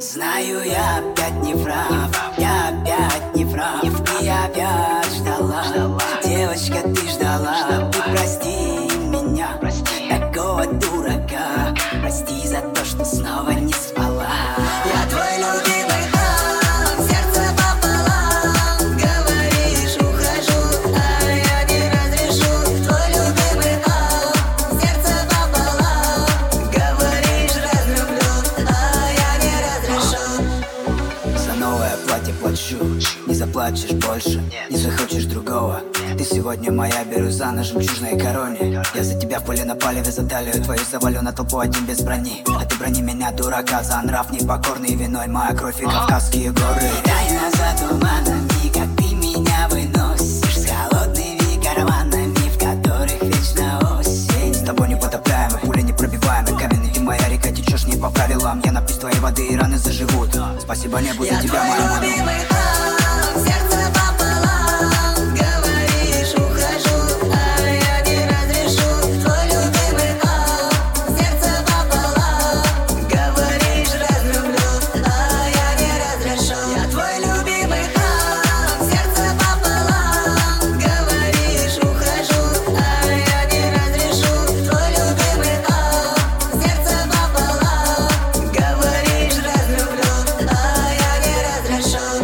Знаю, я опять не прав, я опять не прав. И опять ждала, девочка, ты ждала. Ты прости меня, такого дурака. Прости за то, что снова не спала. Я твой любимый хам, сердце пополам. Говоришь, ухожу, а я не разрешу. Твой любимый хам, сердце пополам. Говоришь, разлюблю, а я не разрешу. За новое платье плачу, не заплачешь больше, не захочешь другого. Ты сегодня моя бирюза на жемчужной короне. Я за тебя в поле на палеве за талию твою завалю на толпу один без брони. А ты брони меня, дурака, за нрав непокорный. Виной моя кровь и Кавказские горы. Тайна за туманами, как ты меня выносишь, с холодными карманами, в которых вечно осень. С тобой непотопляемый, пуля непробиваемый, каменный ты моя река, течешь не по правилам. Я напьюсь твоей воды и раны заживут. Спасибо небу за тебя, моя мама. Сердце пополам, говоришь, ухожу, а я не разрешу. Твой любимый хам, сердце пополам, говоришь, разлюблю, а я не разрешу. Я твой любимый хам, сердце пополам, говоришь, ухожу, а я не разрешу. Твой любимый хам, сердце пополам, говоришь, разлюблю, а я не разрешу.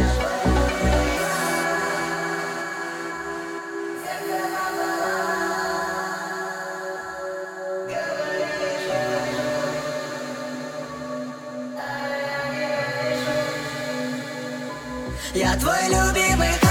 Я твой любимый